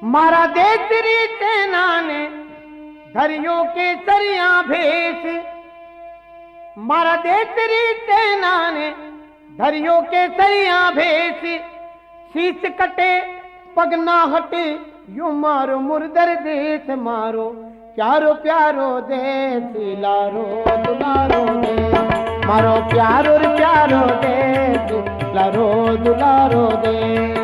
मारा देसरी सेना ने धरियो के सरिया भेष, मारा देसरी सेना ने धरियो के सरिया भेष, शीश कटे पग ना हटे यू मारो मुर्दर देश मारो, प्यारो प्यारो देश लारो दुलारो देश, मारो प्यारो प्यारो देश लारो दुलारो देश।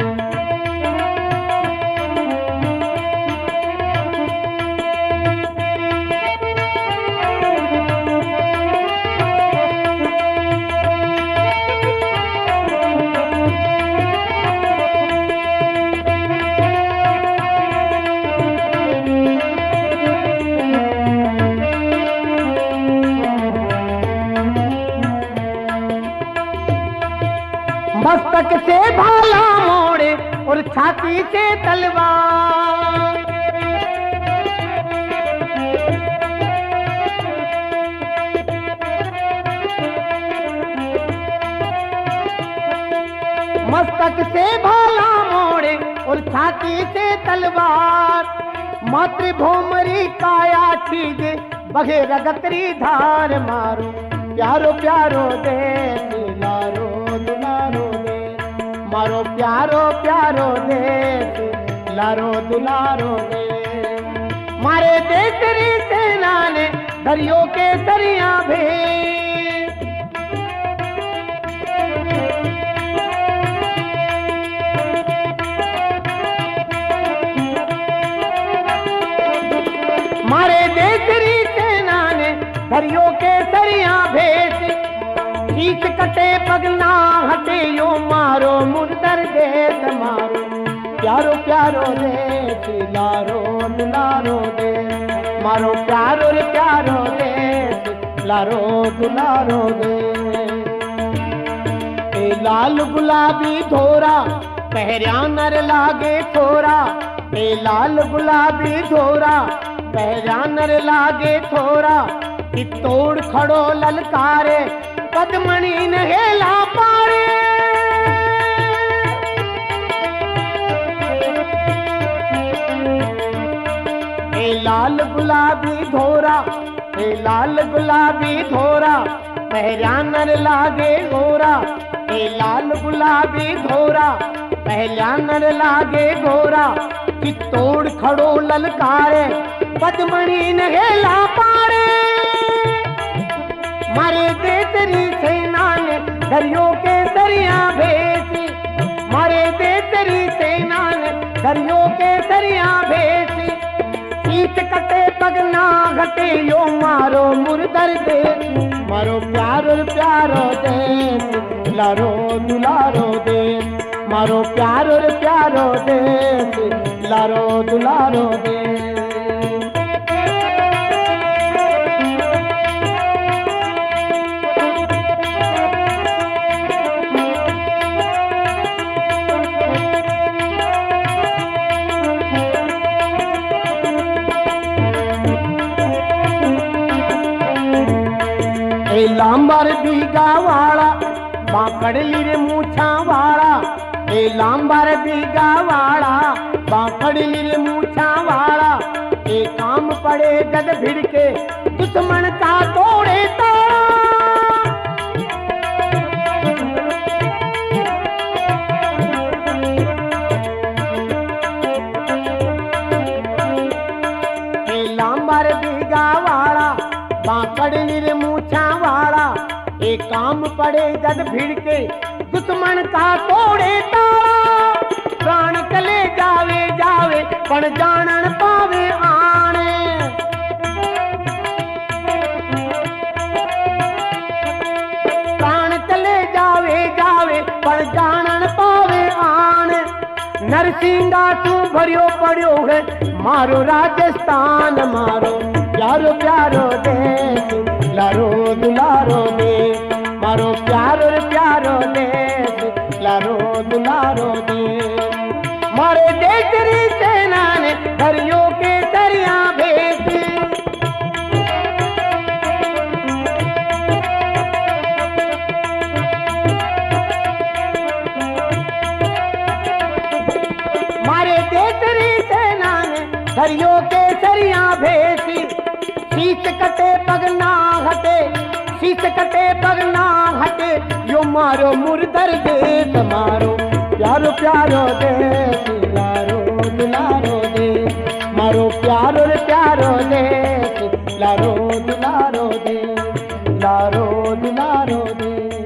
मस्तक से भाला मोड़े और छाती से तलवार, मस्तक से भाला मोड़े और छाती से तलवार, मातृभूमरी काया छीजे बगे रगतरी धार मारो, प्यारो प्यारो देश लारो दुलारो देश, मारो प्यारो प्यारो देश लारो दुलारो देश। मारे देसरी सेना ने दरियो के दरिया भेष, मारे देसरी सेना ने दरियो के दरिया भेष, शीश कटे पग ना हटे यो मारो मुर्दर देश मारो, प्यारो प्यारो देश लारो दुलारो देश, मारो प्यारो प्यारो देश लारो दुलारो देश। ए लाल गुलाबी धोरा पहरिया नर लागे थोरा, ए लाल गुलाबी धोरा पहरिया नर लागे थोरा, कि तोड़ खड़ो ललकारे पद्मणि नहेला पारे, ए लाल गुलाबी धोरा, ए लाल गुलाबी धोरा पहरिया नर लागे गोरा, ए लाल गुलाबी धोरा पहरिया नर लागे गोरा, कि तोड़ खड़ो ललकारे पद्मणि नहेला पारे। मारे देसरी सेना ने दरियो के दरिया भेष, मारे देसरी सेना ने दरियो के दरिया भेष, शीश कटे पग ना घटे यो मारो मुर्दर देश, मारो प्यारो प्यारो देश लारो दुलारो देश, मारो प्यारो प्यारो देश लारो दुलारो देश। लांबर बीगा वाला बाकड़ली रे मूछा वाला, ए लांबर बीगा वाला बाकड़ली रे मूछा वाला, ए काम पड़े जग भिड़ के दुश्मन का तोड़े ताड़ा, ए लांबर बीगा वाला बाकड़ली रे मूछा वाला, एक काम पड़े जद भिड़ के दुश्मन का तोड़े ताड़ा, प्राण चले जावे जावे पण जानन पावे आने, प्राण चले जावे जावे पण जानन पावे आने, नरसिंगा तू भरियो पड़ियो है मारो राजस्थान मारो, प्यारो प्यारो देश लारो दुलारो देश, मारो प्यारो प्यारो देश लारो दुलारो देश। मारे देसरी सेना ने दरियो के दरिया भेष, मारे देसरी दरियो के सरिया भेसी, शीश कटे पग ना हटे, शीश कटे पग ना हटे, यो मारो मुर्दर देश मारो प्यारो प्यारो देश, लारो दुलारो देश, मारो प्यारो रे प्यारो देश, लारो दुलारो देश, लारो दुलारो देश।